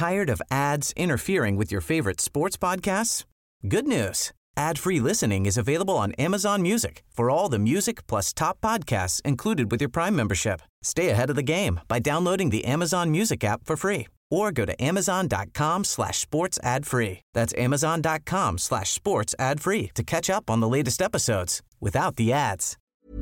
Tired of ads interfering with your favorite sports podcasts? Good news. Ad-free listening is available on Amazon Music for all the music plus top podcasts included with your Prime membership. Stay ahead of the game by downloading the Amazon Music app for free or go to amazon.com/sports ad free. That's amazon.com/sports ad free to catch up on the latest episodes without the ads.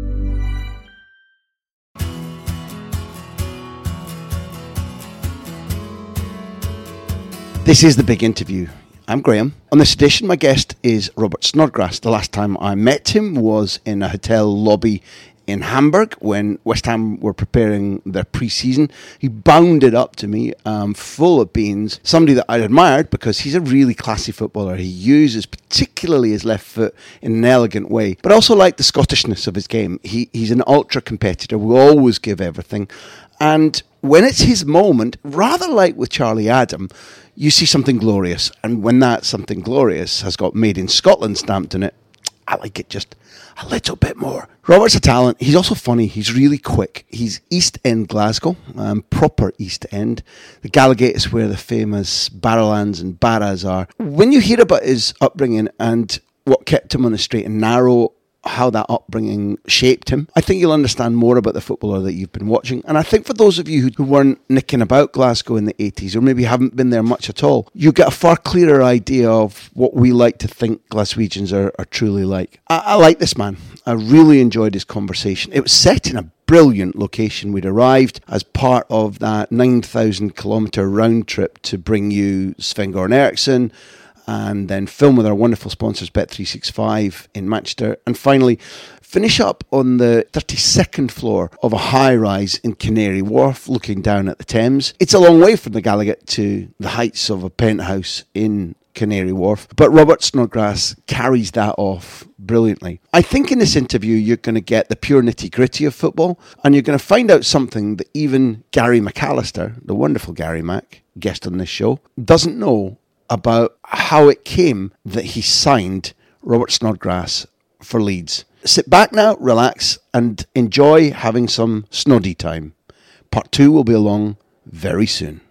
This is The Big Interview. I'm Graham. On this edition, my guest is Robert Snodgrass. The last time I met him was in a hotel lobby in Hamburg when West Ham were preparing their pre-season. He bounded up to me, full of beans, somebody that I admired because he's a really classy footballer. He uses particularly his left foot in an elegant way, but I also like the Scottishness of his game. He's an ultra competitor, will always give everything. And when it's his moment, rather like with Charlie Adam, you see something glorious. And when that something glorious has got Made in Scotland stamped in it, I like it just a little bit more. Robert's a talent. He's also funny. He's really quick. He's East End Glasgow, proper East End. The Gallowgate is where the famous Barrowlands and Barras are. When you hear about his upbringing and what kept him on the straight and narrow, how that upbringing shaped him, I think you'll understand more about the footballer that you've been watching. And I think for those of you who weren't nicking about Glasgow in the 80s, or maybe haven't been there much at all, you get a far clearer idea of what we like to think Glaswegians are truly like. I like this man. I really enjoyed his conversation. It was set in a brilliant location. We'd arrived as part of that 9,000 kilometre round trip to bring you Sven-Goran Eriksson, and then film with our wonderful sponsors Bet365 in Manchester, and finally finish up on the 32nd floor of a high-rise in Canary Wharf, looking down at the Thames. It's a long way from the Gallowgate to the heights of a penthouse in Canary Wharf, but Robert Snodgrass carries that off brilliantly. I think in this interview you're going to get the pure nitty-gritty of football, and you're going to find out something that even Gary McAllister, the wonderful Gary Mac, guest on this show, doesn't know about how it came that he signed Robert Snodgrass for Leeds. Sit back now, relax, and enjoy having some snoddy time. Part 2 will be along very soon.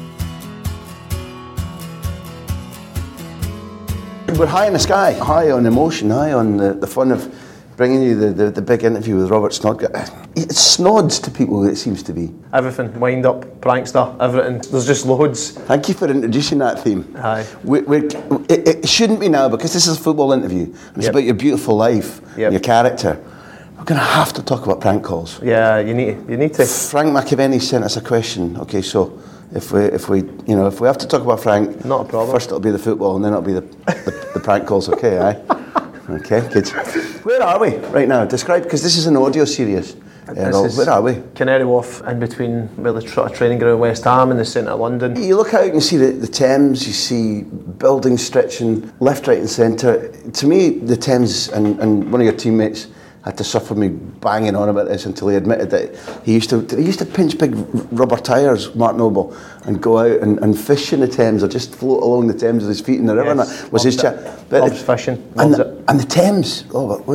We're high in the sky, high on emotion, high on the fun of bringing you the big interview with Robert Snodgrass. It's snods to people, it seems to be. Everything, wind up, prankster, everything. There's just loads. Thank you for introducing that theme. Aye. It shouldn't be now, because this is a football interview. And it's about your beautiful life, your character. We're going to have to talk about prank calls. Yeah, you need to. Frank McAvenny sent us a question. Okay, so if we have to talk about Frank, not a problem. First it'll be the football, and then it'll be the prank calls. Okay, aye. Okay, good. Where are we right now? Describe, because this is an audio series. Where are we? Canary Wharf, in between where the training ground West Ham and the centre of London. You look out and you see the Thames, you see buildings stretching left, right and centre. To me, the Thames, and one of your teammates had to suffer me banging on about this until he admitted that he used to pinch big rubber tyres, Mark Noble, and go out and fish in the Thames, or just float along the Thames with his feet in the river. Yes, and that was his chat. Loves fishing. And the Thames,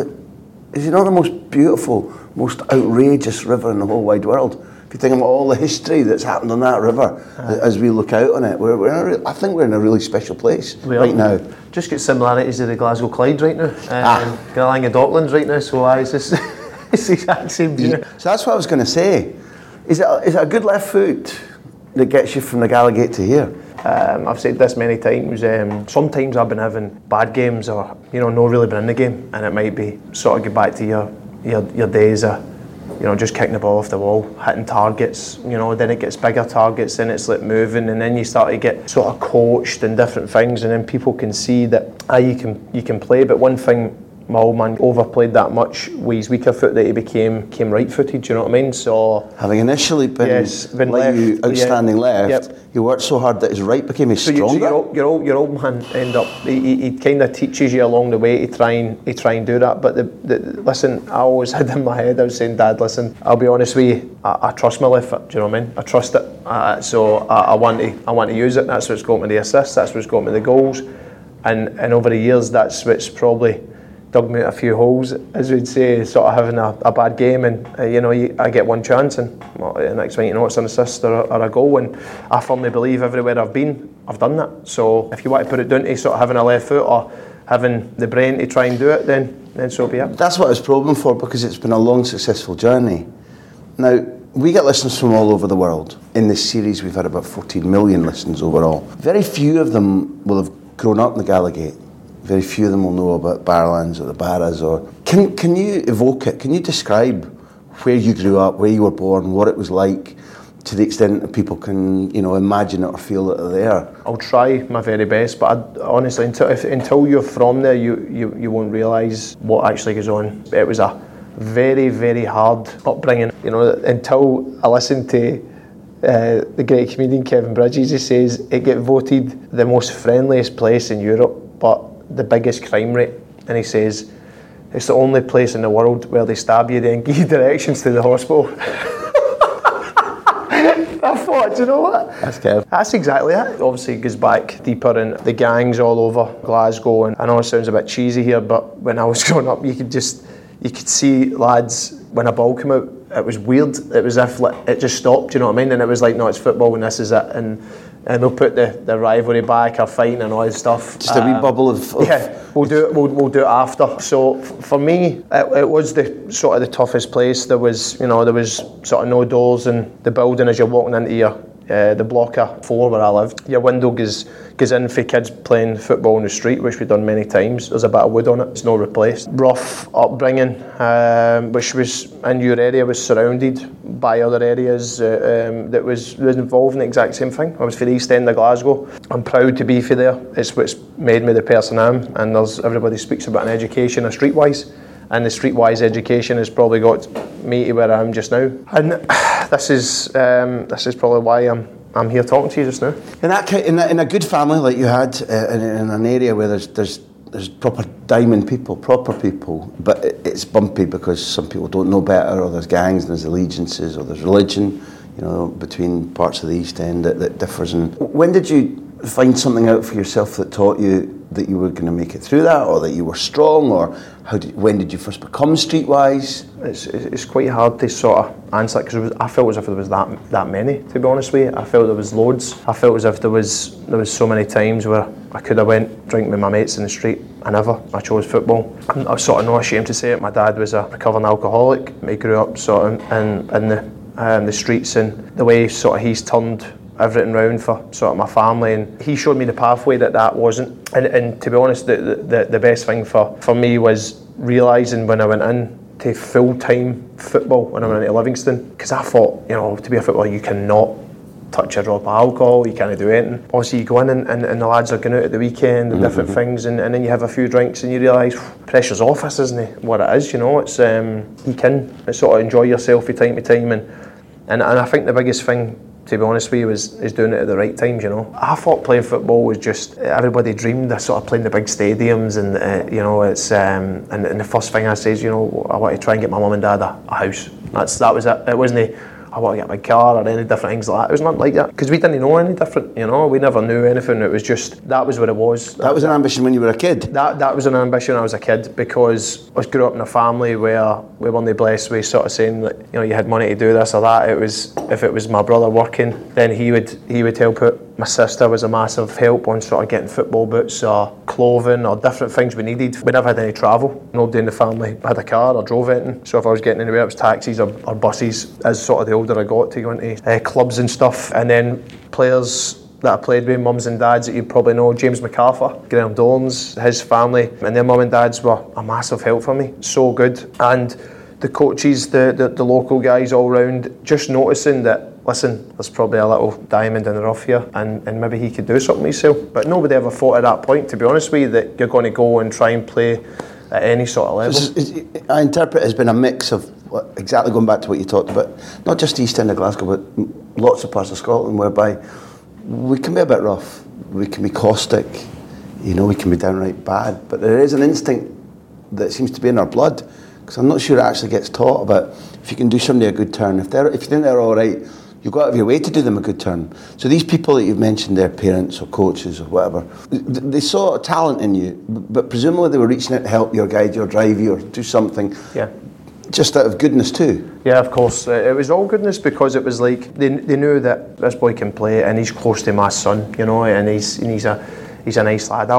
is it not the most beautiful, most outrageous river in the whole wide world? If you think about all the history that's happened on that river, as we look out on it, I think we're in a really special place right now. Just got similarities to the Glasgow Clyde right now, Gallanga Docklands right now, so it's the exact same view. Yeah. So that's what I was going to say. Is it a good left foot that gets you from the Gallowgate to here? I've said this many times. Sometimes I've been having bad games, or not really been in the game, and it might be sort of get back to your days of just kicking the ball off the wall, hitting targets. Then it gets bigger targets, then it's like moving, and then you start to get sort of coached and different things, and then people can see that you can play. But one thing, my old man overplayed that much with his weaker foot that he became right-footed. You know what I mean? So having initially been like left, you outstanding left, he worked so hard that his right became his stronger. So your old man end up he kind of teaches you along the way to try and do that. But listen, I always had in my head, I was saying, Dad, listen, I'll be honest with you, I trust my left foot. Do you know what I mean? I trust it. So I want to use it. That's what's got me the assists. That's what's got me the goals. And over the years, that's what's probably dug me a few holes, as we'd say, sort of having a bad game, and I get one chance, and the next thing you know, it's an assist or a goal. And I firmly believe everywhere I've been, I've done that. So if you want to put it down to sort of having a left foot or having the brain to try and do it, then so be it. That's what I was probing for, because it's been a long, successful journey. Now, we get listeners from all over the world. In this series, we've had about 14 million listens overall. Very few of them will have grown up in the Gallowgate. Very few of them will know about Barrowlands or the Barras. Or can you evoke it? Can you describe where you grew up, where you were born, what it was like, to the extent that people can, imagine it or feel that they're there? I'll try my very best, but honestly, until you're from there, you won't realise what actually goes on. It was a very, very hard upbringing. Until I listened to the great comedian Kevin Bridges. He says it get voted the most friendliest place in Europe, but the biggest crime rate. And he says it's the only place in the world where they stab you then give you directions to the hospital. I thought, do you know what? That's Kev. That's exactly it. Obviously it goes back deeper, and the gangs all over Glasgow, and I know it sounds a bit cheesy here, but when I was growing up you could see lads, when a ball came out, it was weird. It was as if it just stopped, you know what I mean? And it was like, no, it's football and this is it. And they'll put the rivalry back, or fighting and all this stuff. Just a wee bubble of... Yeah, we'll do it after. So for me, it was the sort of the toughest place. There was sort of no doors, and the building as you're walking into the block of 4 where I lived, your window goes in for kids playing football in the street, which we've done many times. There's a bit of wood on it, it's no replaced. Rough upbringing, which was in your area, was surrounded by other areas that was involved in the exact same thing. I was for the East End of Glasgow. I'm proud to be for there. It's what's made me the person I am, and everybody speaks about an education, a streetwise. And the streetwise education has probably got me to where I am just now. And this is probably why I'm here talking to you just now. In a good family like you had, in an area where there's proper diamond people, proper people, but it's bumpy because some people don't know better, or there's gangs, and there's allegiances, or there's religion, between parts of the East End that differs. And when did you find something out for yourself that taught you that you were going to make it through that, or that you were strong, or when did you first become streetwise? It's quite hard to sort of answer, because I felt as if there was that many, to be honest with you. I felt there was loads. I felt as if there was so many times where I could have went drink with my mates in the street. I chose football. I'm sort of not ashamed to say it. My dad was a recovering alcoholic. He grew up sort of in the streets, and the way sort of he's turned everything round for sort of my family, and he showed me the pathway that wasn't. And to be honest, the best thing for me was realising when I went in to full-time football when I went into Livingston, because I thought, to be a footballer you cannot touch a drop of alcohol, you can't do anything. Obviously you go in and the lads are going out at the weekend and different things, and then you have a few drinks and you realise pressure's off us, isn't it? What it is, it's you can sort of enjoy yourself from time to time, and I think the biggest thing, to be honest with you, is doing it at the right times, I thought playing football was just, everybody dreamed of sort of playing the big stadiums, and it's and the first thing I say is, I want to try and get my mum and dad a house. That was it. It wasn't I want to get my car or any different things like that. It was not like that, because we didn't know any different, we never knew anything. It was just, that was what it was. That was an ambition when you were a kid? That was an ambition when I was a kid, because I grew up in a family where we weren't blessed with sort of saying that, you had money to do this or that. It was, if it was my brother working, then he would help out. My sister was a massive help on sort of getting football boots or clothing or different things we needed. We never had any travel. Nobody in the family had a car or drove anything. So if I was getting anywhere, it was taxis or buses, as sort of the older I got, to go into clubs and stuff. And then players that I played with, mums and dads that you probably know, James MacArthur, Graham Dorns, his family, and their mum and dads were a massive help for me. So good. And the coaches, the local guys all round, just noticing that, listen, there's probably a little diamond in the rough here, and maybe he could do something himself. But nobody ever thought at that point, to be honest with you, that you're going to go and try and play at any sort of level. I interpret it as been a mix of, exactly going back to what you talked about, not just the East End of Glasgow, but lots of parts of Scotland, whereby we can be a bit rough, we can be caustic, we can be downright bad, but there is an instinct that seems to be in our blood, because I'm not sure it actually gets taught about if you can do somebody a good turn, if you think they're all right, you go out of your way to do them a good turn. So these people that you've mentioned, their parents or coaches or whatever, they saw a talent in you, but presumably they were reaching out to help you or guide you or drive you or do something. Yeah. Just out of goodness too. Yeah, of course. It was all goodness because it was like they knew that this boy can play and he's close to my son, you know, and he's a nice lad.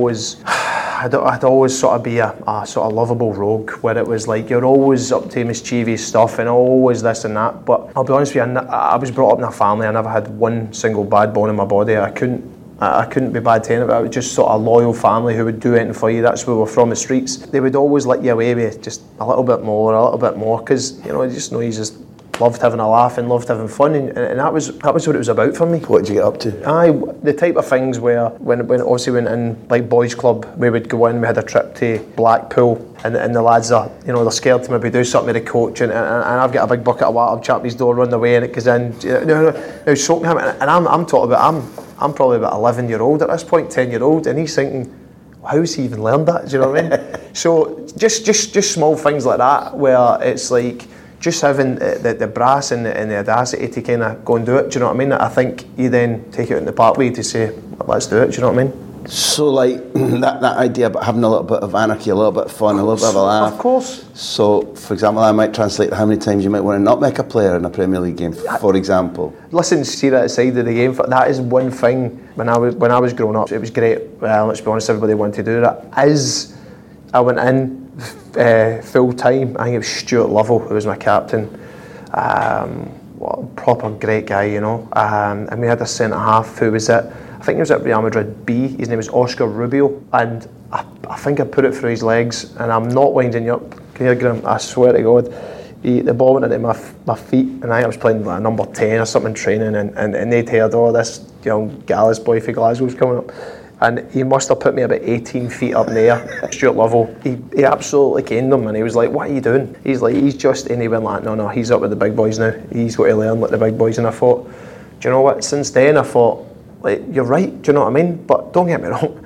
I'd always sort of be a sort of lovable rogue where it was like you're always up to mischievous stuff and always this and that. But I'll be honest with you, I was brought up in a family. I never had one single bad bone in my body. I couldn't be bad to anybody. I was just sort of a loyal family who would do anything for you. That's where we're from, the streets. They would always let you away with just a little bit more, because you know, you just know you just loved having a laugh and loved having fun, and that was what it was about for me. What did you get up to? The type of things where when obviously went in like boys club, we would go in. We had a trip to Blackpool, and the lads are, you know, they're scared to maybe do something with the coach, and I've got a big bucket of water, I'm champing his door, run away, and it goes in. Now soaking him, and I'm talking about I'm probably about 11-year-old at this point, 10-year-old, and he's thinking, how's he even learned that? Do you know what I mean? So just small things like that where it's like just having the brass and the audacity to kind of go and do it. Do you know what I mean? I think you then take it out in the parkway to say, let's do it. Do you know what I mean? So like that idea about having a little bit of anarchy, a little bit of fun, a little bit of a laugh. Of course. So, for example, I might translate how many times you might want to not make a player in a Premier League game, for example. Listen, see that side of the game. That is one thing. When I was growing up, it was great. Well, let's be honest, everybody wanted to do that. As I went in full time, I think it was Stuart Lovell who was my captain. What a proper great guy, you know. And we had a centre half who was I think he was at Real Madrid B. His name was Oscar Rubio, and I think I put it through his legs, and I'm not winding you up. Can you hear him? I swear to God. The ball went into my feet, and I was playing like number 10 or something training, and they'd heard, this young Gallus boy for Glasgow's coming up. And he must have put me about 18 feet up in the air. Stuart Lovell, he absolutely caned him, and he was like, what are you doing? He's just, and he went like, no, he's up with the big boys now. He's got to learn like the big boys. And I thought, do you know what? Since then, I thought, like, you're right, do you know what I mean? But don't get me wrong,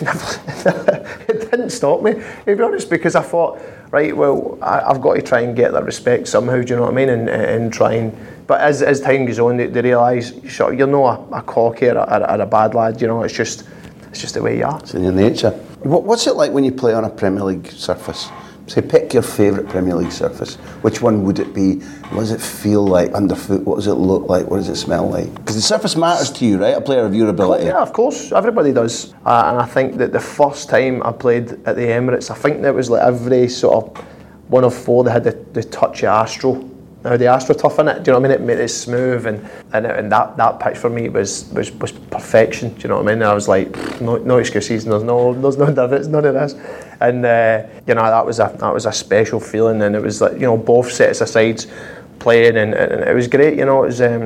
it didn't stop me, to be honest, because I thought, right, well, I've got to try and get that respect somehow, do you know what I mean? And try and, but as time goes on, they realise, you're not a cocky or a bad lad, you know, it's just the way you are. It's in your nature. What's it like when you play on a Premier League surface? Say, pick your favourite Premier League surface. Which one would it be? What does it feel like underfoot? What does it look like? What does it smell like? Because the surface matters to you, right? A player of your ability. Yeah, of course. Everybody does. And I think that the first time I played at the Emirates, I think that was like every sort of one of four that had the touch of Astro. Now the AstroTurf in it, do you know what I mean? It made it smooth, and that pitch for me was perfection. Do you know what I mean? And I was like, no excuses. There's no divots, none of this. And you know, that was a special feeling, and it was like, you know, both sets of sides playing, and it was great. You know,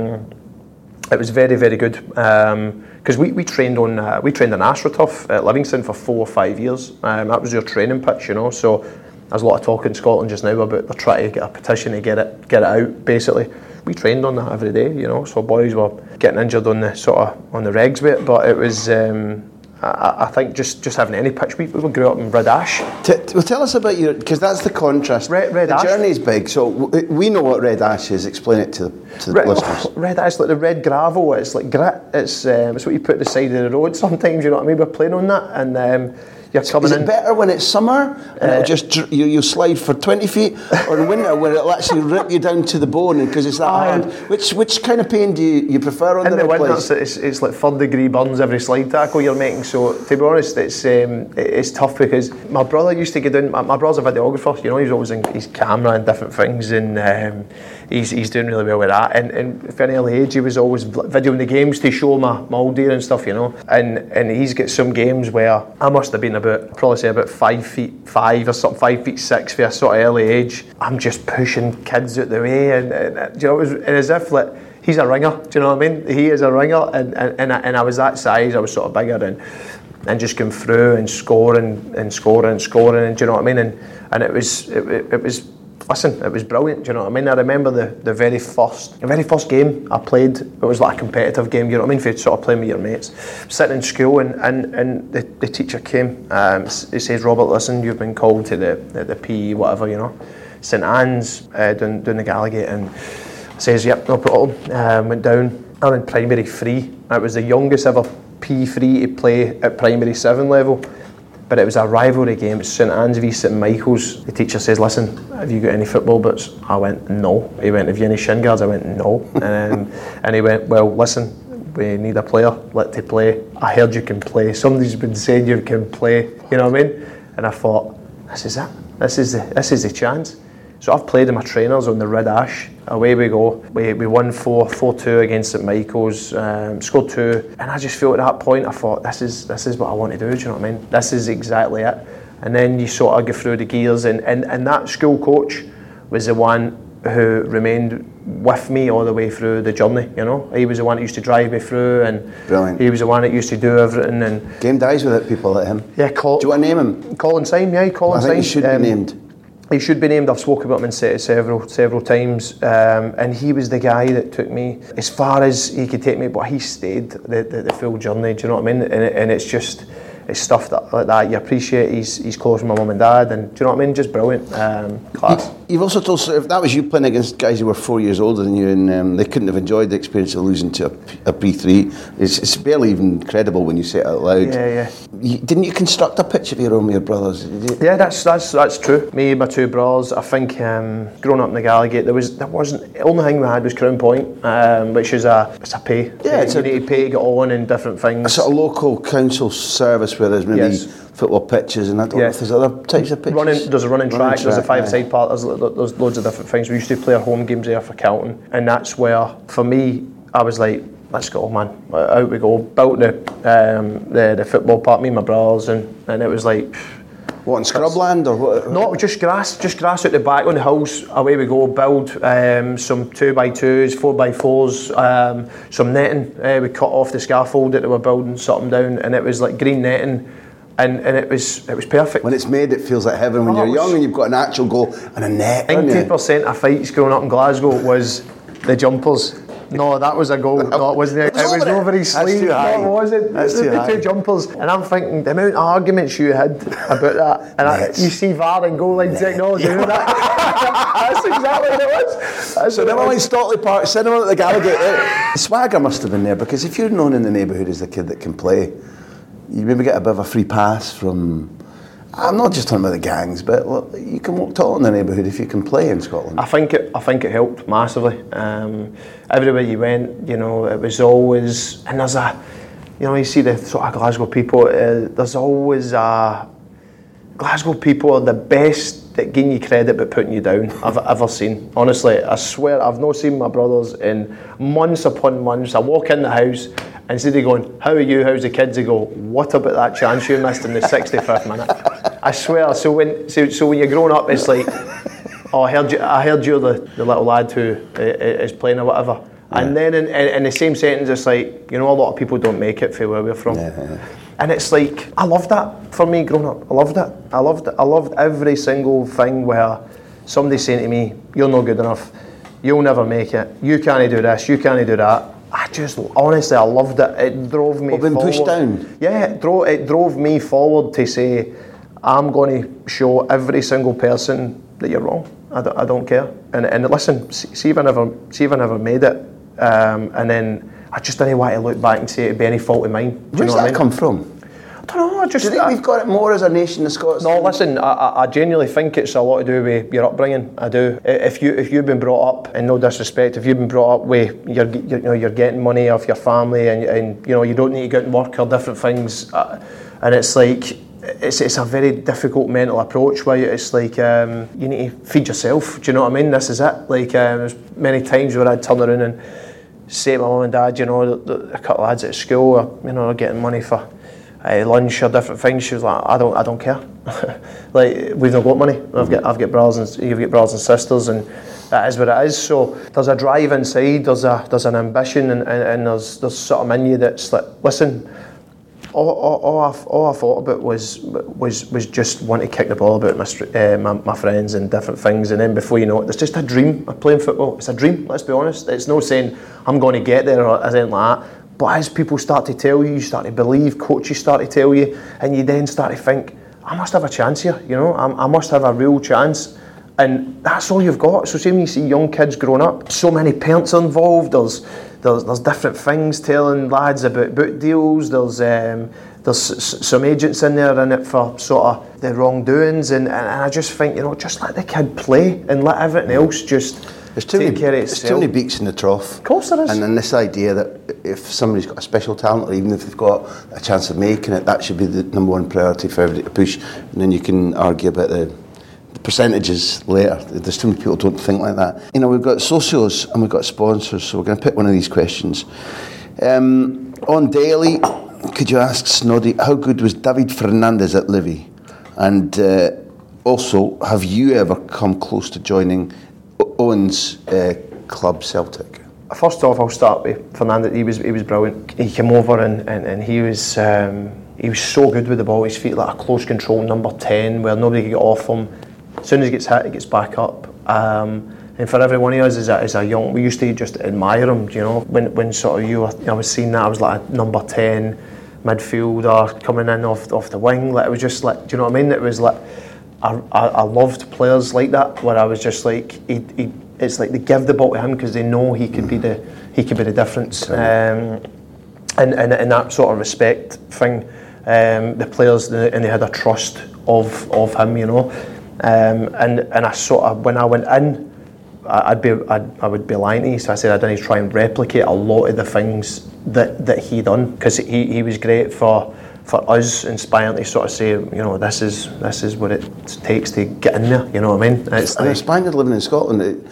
it was very, very good. Because we trained on AstroTurf at Livingston for 4 or 5 years. That was your training pitch, you know. So there's a lot of talk in Scotland just now about they're trying to get a petition to get it out. Basically, we trained on that every day, you know. So boys were getting injured on the regs bit, but it was. I think just having any pitch, we grew up in Red Ash. Well, tell us about because that's the contrast. Red the Ash. Journey's big, so we know what Red Ash is. Explain it to the listeners. Red Ash, like the red gravel. It's like grit. It's what you put at the side of the road. Sometimes, you know what I mean. We're playing on that, and you're coming in. Is it better when it's summer and it'll just you slide for 20 feet, or in winter where it'll actually rip you down to the bone because it's that hard? Which kind of pain do you prefer on the red place? It's like 3rd degree burns every slide tackle you're making. So to be honest, it's tough because my brother used to get down. My brother's a videographer. You know, he's always in his camera and different things, and he's doing really well with that. And from an early age, he was always videoing the games to show my old dear and stuff, you know. And he's got some games where I must have been about 5'5" or something, 5'6" for a sort of early age. I'm just pushing kids out the way, and you know, it was as if like he's a ringer. Do you know what I mean? He is a ringer, and I was that size. I was sort of bigger, and just going through and scoring, and do you know what I mean? And it was. Listen, it was brilliant, do you know what I mean? I remember the very first game I played, it was like a competitive game, you know what I mean, for sort of playing with your mates. Sitting in school, and the teacher came, he says, Robert, listen, you've been called to the PE, whatever, you know, St Anne's, down the Gallowgate, and I Says, yep, no problem. Went down. I'm in primary 3. I was the youngest ever P3 to play at primary 7 level. But it was a rivalry game. It's St Anne's v St Michael's. The teacher says, listen, have you got any football boots? I went, no. He went, have you any shin guards? I went, no. And he went, well, listen, we need a player, let to play. I heard you can play. Somebody's been saying you can play. You know what I mean? And I thought, this is it. This is the chance. So I've played in my trainers on the Red Ash. Away we go. We won 4-2 against St Michael's, scored 2, and I just felt at that point, I thought, this is what I want to do, do you know what I mean? This is exactly it. And then you sort of go through the gears, and that school coach was the one who remained with me all the way through the journey, you know. He was the one that used to drive me through, and brilliant. He was the one that used to do everything. And game dies without people like him. Yeah, do you want to name him? Colin Syme, yeah, Colin Syme. I think he should be named. He should be named. I've spoken about him in several times, and he was the guy that took me as far as he could take me, but he stayed the full journey. Do you know what I mean? And it's just, it's stuff like that you appreciate. He's close with my mum and dad, and do you know what I mean? Just brilliant, class. You've also told us if that was you playing against guys who were 4 years older than you, and they couldn't have enjoyed the experience of losing to a P3. It's barely even credible when you say it out loud. Yeah. Didn't you construct a pitch of your own with your brothers? Yeah, that's true. Me and my 2 brothers. I think growing up in the Gallowgate, there wasn't. The only thing we had was Crown Point, which is it's a pay. Yeah, you need to pay to get on and different things. A sort of local council service where there's maybe football pitches, and I don't know if there's other types of pitches. There's a running track, there's a 5-a-side part, there's loads of different things. We used to play our home games there for Calton, and that's where, for me, I was like, let's go, man, out we go. Built the football park, me and my brothers, and it was like, what, in scrubland or what? No, just grass out the back on the hills. Away we go. Build some 2x2s, 4x4s, some netting. We cut off the scaffold that they were building, something down, and it was like green netting, and it was perfect. When it's made, it feels like heaven. When you're young and you've got an actual goal and a net. 90% of fights growing up in Glasgow was the jumpers. No, that was a goal. No, it wasn't. It was over his sleeve. No, it wasn't. That's too high. The 2 jumpers. And I'm thinking, the amount of arguments you had about that. And you see VAR and goal line technology. You know that? That's exactly what it was. So never mind Stockley Park, cinema at the Gallowgate. The swagger must have been there, because if you're known in the neighbourhood as the kid that can play, you maybe get a bit of a free pass from... I'm not just talking about the gangs, but look, you can walk tall in the neighbourhood if you can play in Scotland. I think it helped massively. Everywhere you went, you know, it was always, and there's a, you know, you see the sort of Glasgow people. There's always a Glasgow people are the best at giving you credit but putting you down I've ever seen. Honestly, I swear I've not seen my brothers in months upon months. I walk in the house, and instead of going, how are you, how's the kids, they go, what about that chance you missed in the 65th minute? I swear. So when you're growing up, it's like, oh, I heard you're the little lad who is playing or whatever. Yeah. And then in the same sentence, it's like, you know, a lot of people don't make it for where we're from. Yeah. And it's like, I loved that for me growing up. I loved it. I loved every single thing where somebody's saying to me, you're not good enough, you'll never make it, you can't do this, you can't do that. I just, honestly, I loved it. It drove me forward. Pushed down? Yeah, it drove me forward to say, I'm going to show every single person that you're wrong. I don't care. And listen, see if I never made it. And then I just didn't want to look back and say it'd be any fault of mine. Where does that come from? I don't know. Do you think we've got it more as a nation, the Scots? No, listen. I genuinely think it's a lot to do with your upbringing. I do. If you've been brought up, and no disrespect, if you've been brought up with you're getting money off your family, and you know you don't need to go out and work or different things, and it's like. It's a very difficult mental approach where it's like you need to feed yourself. Do you know what I mean? This is it. Like there's many times where I'd turn around and say to my mum and dad, you know, a couple of lads at school, are getting money for lunch or different things. She was like, I don't care. Like we've not got money. I've got brothers and you've got brothers and sisters, and that is what it is. So there's a drive inside. There's an ambition, and there's something in you that's like, listen. All I thought about was just wanting to kick the ball about my friends and different things, and then before you know it, it's just a dream of playing football. It's a dream, let's be honest. It's no saying I'm going to get there or anything like that, but as people start to tell you, you start to believe, coaches start to tell you, and you then start to think, I must have a chance here, you know, I must have a real chance. And that's all you've got. So see when you see young kids growing up, so many parents are involved. There's different things telling lads about book deals. There's some agents in there in it for sort of the wrongdoings, and I just think, just let the kid play and let everything else just take care of itself. There's too many beaks in the trough. Of course there is. And then this idea that if somebody's got a special talent, or even if they've got a chance of making it, that should be the number one priority for everybody to push. And then you can argue about the percentages later. There's too many people who don't think like that. We've got socios and we've got sponsors, so we're going to pick one of these questions. On daily, could you ask Snoddy, how good was David Fernandez at Livy? And also, have you ever come close to joining Owen's club Celtic? First off, I'll start with Fernandez. He was brilliant. He came over and he was so good with the ball. His feet like a close control number 10, where nobody could get off him. As soon as he gets hit, he gets back up. And for every one of us as a young, we used to just admire him. When sort of I was seeing that, I was like a number 10 midfielder coming in off the wing. Like, it was just like, do you know what I mean? It was like I loved players like that, where I was just like, it's like they give the ball to him because they know he could be the difference. And that sort of respect thing, the players, and they had a trust of him, and I sort of, when I went in, I would be lying to you. So I said I didn't try and replicate a lot of the things that he done, because he was great for us, inspiring to sort of say, this is what it takes to get in there. You know what I mean? It's like, inspiring living in Scotland.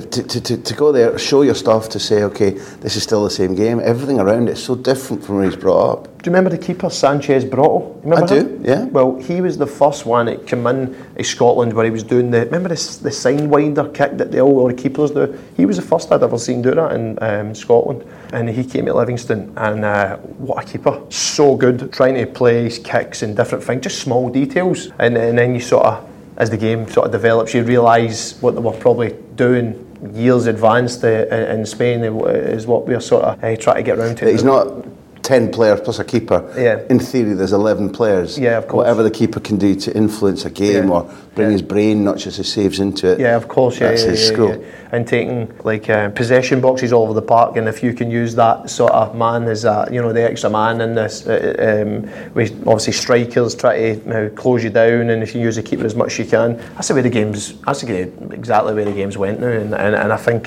To go there, show your stuff, to say, okay, this is still the same game. Everything around it is so different from where he's brought up. Do you remember the keeper, Sanchez Brotto? I do, yeah. Well, he was the first one that came in Scotland where he was doing remember the sidewinder kick that all the keepers do? He was the first I'd ever seen do that in Scotland. And he came to Livingston, and what a keeper. So good, trying to place kicks and different things, just small details. And then you sort of, as the game sort of develops, you realise what they were probably doing years advanced in Spain is what we're sort of trying to get around to. He's not 10 players plus a keeper. Yeah. In theory, there's 11 players. Yeah, of course. Whatever the keeper can do to influence a game or bring his brain, not just his saves, into it. Yeah, of course. That's his school. Yeah. And taking possession boxes all over the park, and if you can use that sort of man as the extra man in this, with obviously strikers try to close you down, and if you use the keeper as much as you can, that's the way the game's. That's exactly the way the game's went now, and I think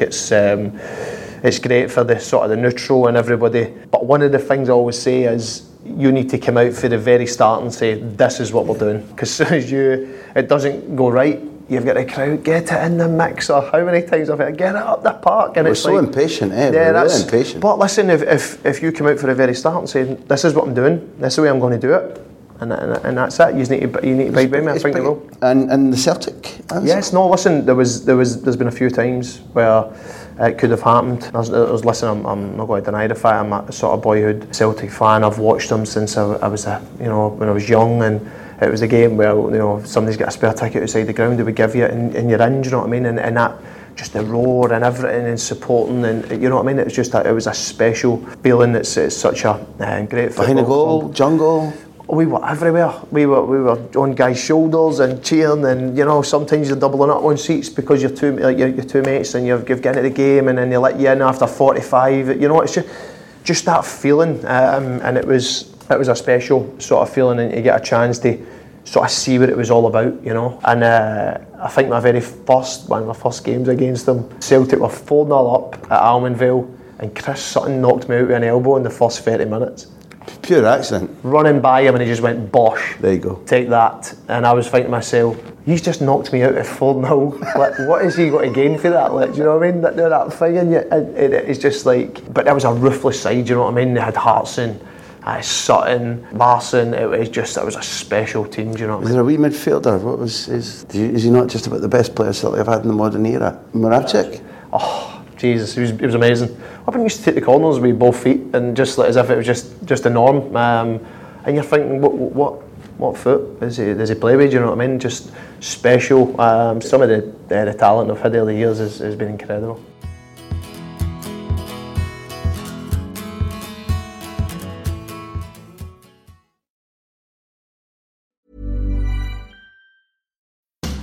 it's great for the sort of the neutral and everybody. But one of the things I always say is, you need to come out for the very start and say, this is what we're doing. Because as soon as it doesn't go right, you've got the crowd, get it in the mixer. How many times I've had, get it up the park? And we're so impatient, we're really impatient. But listen, if you come out for the very start and say, this is what I'm doing, this is the way I'm going to do it, and that's it. You need to bide by me. I think they will. And the Celtic answer? Yes, no. Listen, there's been a few times where it could have happened. Listen, I'm not going to deny the fact I'm a sort of boyhood Celtic fan. I've watched them since I was when I was young, and it was a game where if somebody's got a spare ticket outside the ground, they would give you it and you're in. Do you know what I mean? And that, just the roar and everything, and supporting, and you know what I mean. It was a special feeling. It's such a great football. Behind the goal, jungle. We were everywhere. We were on guys' shoulders and cheering, and sometimes you're doubling up on seats because you're two mates, and you've got into the game, and then they let you in after 45. It's just that feeling, and it was a special sort of feeling, and you get a chance to sort of see what it was all about, And I think one of my first games against them, Celtic were 4-0 up at Almondvale, and Chris Sutton knocked me out with an elbow in the first 30 minutes. Pure accident. Running by him, and he just went bosh. There you go. Take that. And I was thinking to myself, he's just knocked me out at 4-0. Like, what has he got to gain for that? Like, do you know what I mean? That thing, and it's just like. But that was a ruthless side. Do you know what I mean? They had Hartson, Sutton, Larson. It was a special team. Do you know what I mean? Is there a wee midfielder? What was is he not just about the best players that they've had in the modern era? Moravcik? Oh. Jesus, he was amazing. I used to take the corners with both feet, and just as if it was just a norm. And you're thinking, what foot does he play with? Do you know what I mean? Just special. Some of the talent I've had over the years has been incredible.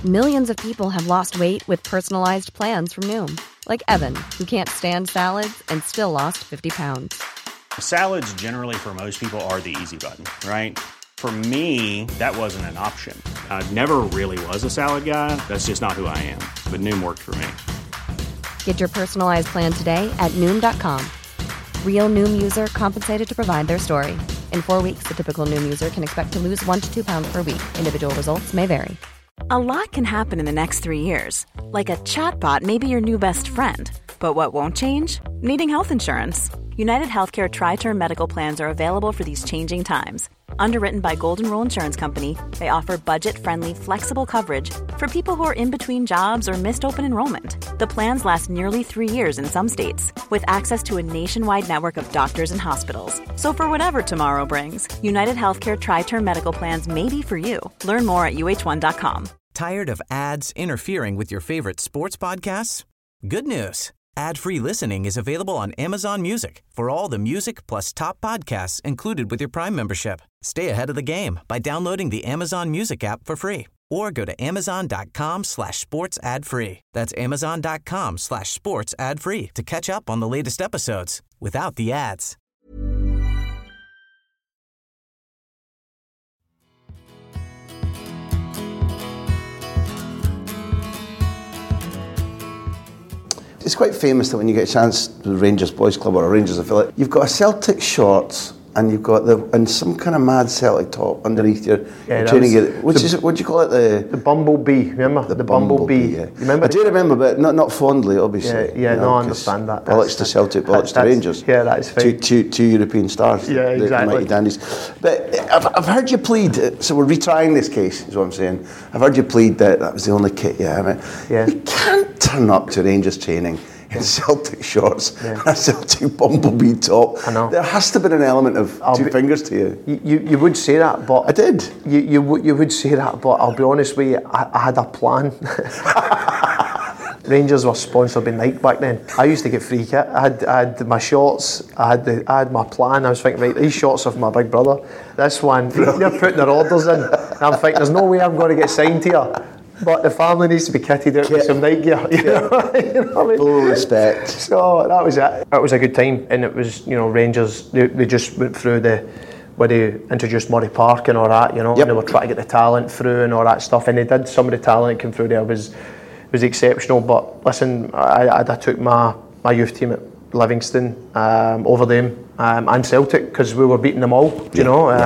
Millions of people have lost weight with personalized plans from Noom. Like Evan, who can't stand salads and still lost 50 pounds. Salads generally for most people are the easy button, right? For me, that wasn't an option. I never really was a salad guy. That's just not who I am. But Noom worked for me. Get your personalized plan today at Noom.com. Real Noom user compensated to provide their story. In 4 weeks, the typical Noom user can expect to lose 1 to 2 pounds per week. Individual results may vary. A lot can happen in the next 3 years. Like a chatbot may be your new best friend. But what won't change? Needing health insurance. United Healthcare Tri-Term Medical Plans are available for these changing times. Underwritten by Golden Rule Insurance Company, they offer budget-friendly, flexible coverage for people who are in between jobs or missed open enrollment. The plans last nearly 3 years in some states, with access to a nationwide network of doctors and hospitals. So for whatever tomorrow brings, United Healthcare Tri-Term Medical Plans may be for you. Learn more at uh1.com. Tired of ads interfering with your favorite sports podcasts? Good news. Ad-free listening is available on Amazon Music for all the music plus top podcasts included with your Prime membership. Stay ahead of the game by downloading the Amazon Music app for free or go to amazon.com/sports ad free. That's amazon.com/sports ad free to catch up on the latest episodes without the ads. It's quite famous that when you get a chance to the Rangers Boys Club or a Rangers affiliate, you've got a Celtic shorts and you've got and some kind of mad Celtic top underneath your training gear. What do you call it? The Bumblebee, remember? The Bumblebee. Yeah. You remember? I do remember, but not fondly, obviously. Yeah, no, I understand that. Bollocks to Celtic, bollocks to Rangers. Yeah, that's fine. Two European stars. Yeah, exactly. The mighty dandies. But I've heard you plead, so we're retrying this case, is what I'm saying. I've heard you plead that was the only kit you have. Yeah. You can't turn up to Rangers training in Celtic shorts and a Celtic Bumblebee top. I know. There has to have been an element of two fingers to you. You would say that, but I did. You would say that, but I'll be honest with you, I had a plan. Rangers were sponsored by Nike back then. I used to get free kit. I had my shorts. I had my plan. I was thinking, right, these shorts are for my big brother. This one, they're putting their orders in. And I'm thinking, there's no way I'm going to get signed here. But the family needs to be kitted out with some Nike gear. You know what I mean? Full respect. So that was it. It was a good time, and it was, Rangers. They just went through where they introduced Murray Park and all that. And they were trying to get the talent through and all that stuff. And they did. Some of the talent that came through there was exceptional. But listen, I took my youth team at Livingston over them. And Celtic, because we were beating them all, we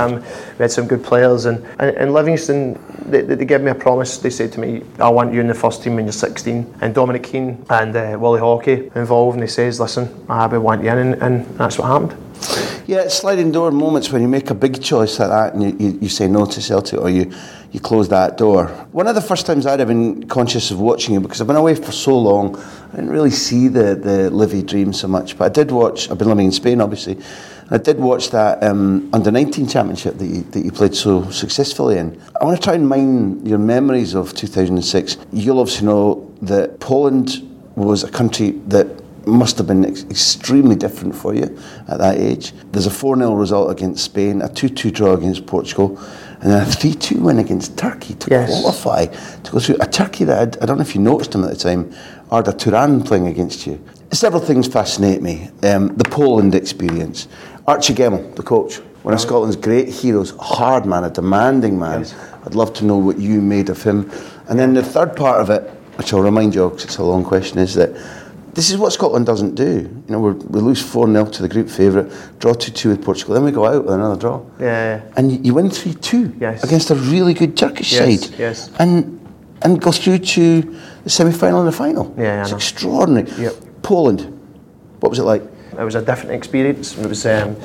had some good players, and Livingston, they gave me a promise. They said to me, I want you in the first team when you're 16, and Dominic Keane and Willie Hawkey involved, and he says, listen, I want you in, and that's what happened. Yeah, it's sliding door moments when you make a big choice like that and you say no to Celtic, or you close that door. One of the first times I'd have been conscious of watching it, because I've been away for so long, I didn't really see the Livy dream so much, but I did watch. I've been living in Spain, obviously, and I did watch that under-19 championship that you played so successfully in. I want to try and mine your memories of 2006. You'll obviously know that Poland was a country that must have been extremely different for you at that age. There's a 4-0 result against Spain, a 2-2 draw against Portugal, and then a 3-2 win against Turkey to qualify, to go through. A Turkey that, I don't know if you noticed him at the time, Arda Turan playing against you. Several things fascinate me. The Poland experience. Archie Gemmill, the coach, one of Scotland's great heroes, a hard man, a demanding man. Yes. I'd love to know what you made of him. And then the third part of it, which I'll remind you of because it's a long question, is that this is what Scotland doesn't do. We lose 4-0 to the group favourite, draw 2-2 with Portugal, then we go out with another draw. Yeah. And you win 3-2 against a really good Turkish side. Yes. And go through to the semi-final and the final. Yeah, it's extraordinary. Yep. Poland, what was it like? It was a different experience. It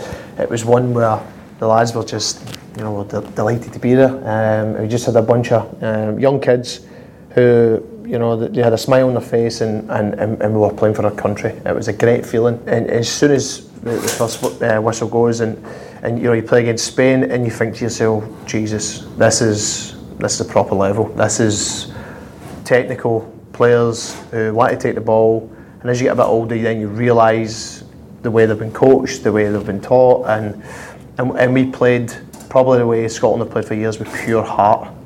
was one where the lads were just, were delighted to be there. We just had a bunch of young kids who, they had a smile on their face, and we were playing for our country. It was a great feeling. And as soon as the first whistle goes, and you play against Spain, and you think to yourself, Jesus, this is a proper level. This is technical players who want to take the ball. And as you get a bit older, then you realise the way they've been coached, the way they've been taught, and we played probably the way Scotland have played for years, with pure heart.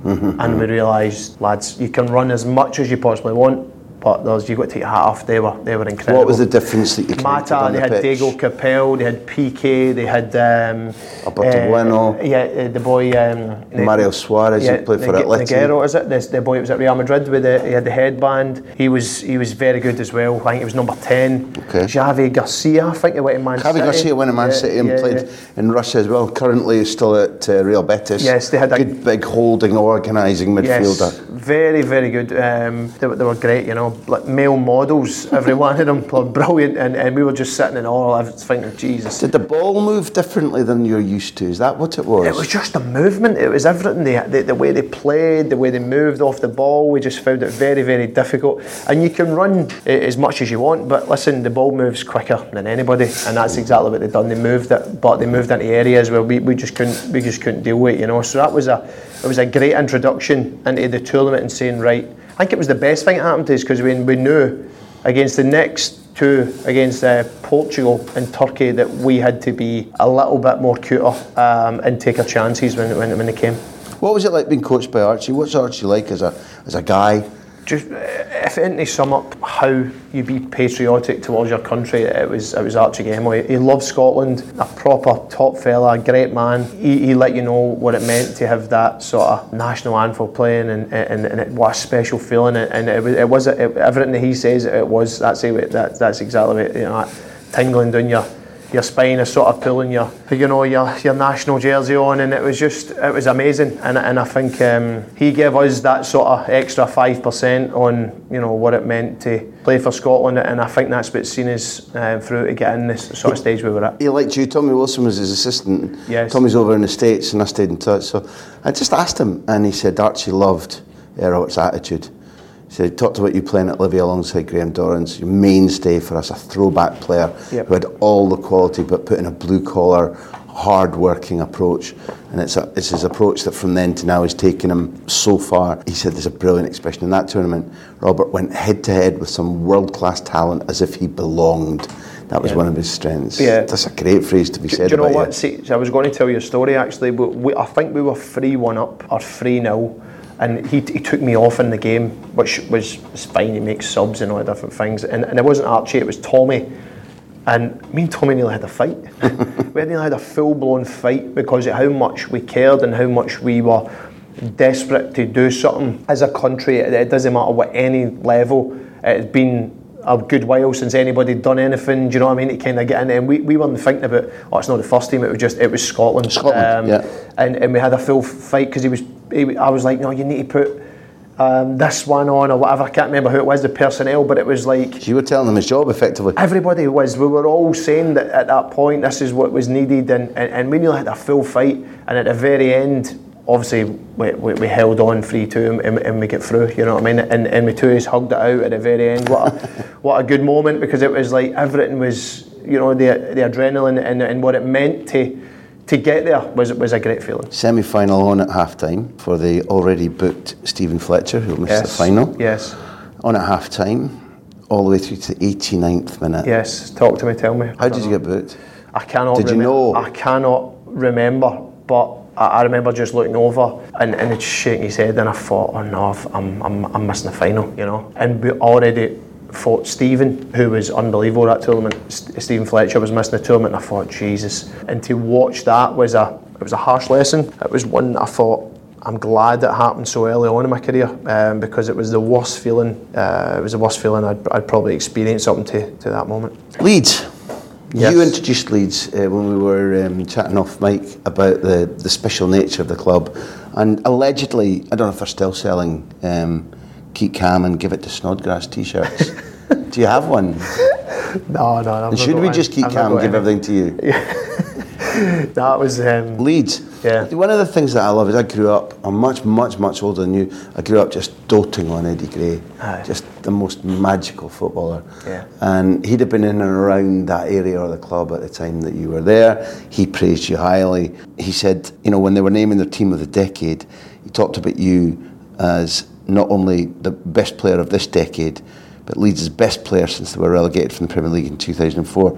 and we realised, lads, you can run as much as you possibly want, but you've got to take your hat off. They were incredible. What was the difference that you Mata, on they the had pitch? Diego Capel, they had Piqué, they had Alberto Bueno. the boy Mario Suarez, who played for Atleti. Negreiro, is it? The boy who was at Real Madrid with he had the headband. He was very good as well. I think he was number 10. Okay. Javi Garcia, I think he went to Man City. Javi Garcia went to Man City and played in Russia as well. Currently he's still at Real Betis. Yes, they had a good big holding, organising midfielder. Yes, very, very good. They were great, like male models, every one of them were brilliant, and we were just sitting in awe. I was thinking, Jesus. Did the ball move differently than you're used to? Is that what it was? It was just the movement. It was everything. The way they played, the way they moved off the ball. We just found it very, very difficult. And you can run as much as you want, but listen, the ball moves quicker than anybody, and that's exactly what they've done. They moved it, but they moved into areas where we just couldn't deal with it. So it was a great introduction into the tournament and saying, right, I think it was the best thing that happened to us, because we knew against the next two, against Portugal and Turkey, that we had to be a little bit more cuter and take our chances when they came. What was it like being coached by Archie? What's Archie like as a guy? Just, if anything, to sum up how you be patriotic towards your country, it was Archie Gemmill. He loved Scotland, a proper top fella, great man. He let you know what it meant to have that sort of national anthem playing, and what a special feeling. And it was everything that he says it was. That's exactly what that tingling down your spine, is sort of pulling your national jersey on, and it was amazing. And I think he gave us that sort of extra 5% on what it meant to play for Scotland, and I think that's what's seen us through to get in this sort of stage we were at. He liked you. Tommy Wilson was his assistant. Yes. Tommy's over in the States, and I stayed in touch. So I just asked him, and he said Archie loved Robert's attitude. He said, he talked about you playing at Livy alongside Graham Dorrans, your mainstay for us, a throwback player who had all the quality but put in a blue-collar, hard-working approach. And it's his approach that from then to now has taken him so far. He said there's a brilliant expression in that tournament. Robert went head-to-head with some world-class talent as if he belonged. That was one of his strengths. Yeah. That's a great phrase to be said. Do you know what? See, I was going to tell you a story, actually. I think we were 3-1 up, or 3-0. And he took me off in the game, which was fine. He makes subs and all the different things. And it wasn't Archie, it was Tommy. And me and Tommy nearly had a fight. We nearly had a full-blown fight because of how much we cared and how much we were desperate to do something as a country. It doesn't matter what any level. It had been a good while since anybody had done anything, do you know what I mean, to kind of get in. And we weren't thinking about, it's not the first team, it was Scotland. And we had a full fight because I was like, no, you need to put this one on or whatever. I can't remember who it was, the personnel, but it was like... You were telling them his job, effectively. Everybody was. We were all saying that at that point, this is what was needed, and we nearly had a full fight, and at the very end, obviously, we held on 3-2 and we get through, you know what I mean? And we two hugged it out at the very end. What a good moment, because it was like everything was, the adrenaline and what it meant to get there was a great feeling. Semi-final on at half-time for the already booked Stephen Fletcher, who missed the final. Yes. On at half-time, all the way through to the 89th minute. Yes, talk to me, tell me. How did you get booked? I cannot remember. Did you know? I cannot remember, but I remember just looking over and it's shaking his head, and I thought, oh no, I'm missing the final, And we already fought Stephen, who was unbelievable that tournament. Stephen Fletcher was missing the tournament, and I thought, Jesus. And to watch that was a harsh lesson. It was one that I thought, I'm glad it happened so early on in my career, because it was the worst feeling. It was the worst feeling I'd probably experienced up to that moment. Leeds. Yes. You introduced Leeds when we were chatting off mic about the special nature of the club, and allegedly, I don't know if they're still selling Keep Calm and Give It to Snodgrass t-shirts. Do you have one? No. And should we just keep calm and give everything to you? Yeah. That was Leeds. Yeah. One of the things that I love is I grew up, I'm much older than you, I grew up just doting on Eddie Gray. Just the most magical footballer. Yeah. And he'd have been in and around that area of the club at the time that you were there. He praised you highly. He said, when they were naming their team of the decade, he talked about you as not only the best player of this decade, but Leeds' best player since they were relegated from the Premier League in 2004.